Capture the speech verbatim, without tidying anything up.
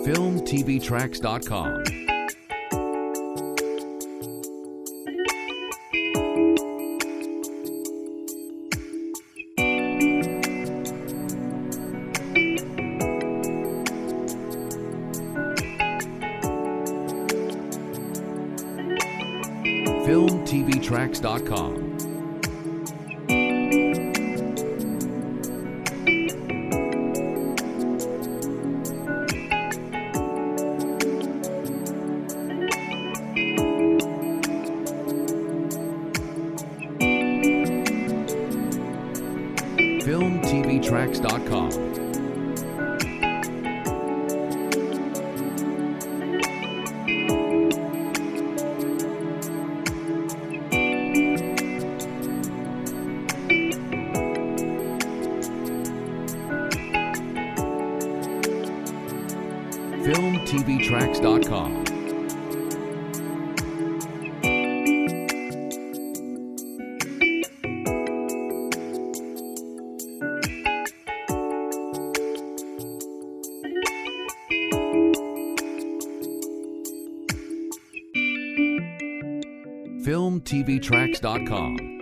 film t v tracks dot com. film t v tracks dot com. film t v tracks dot com. film t v tracks dot com. film t v tracks dot com.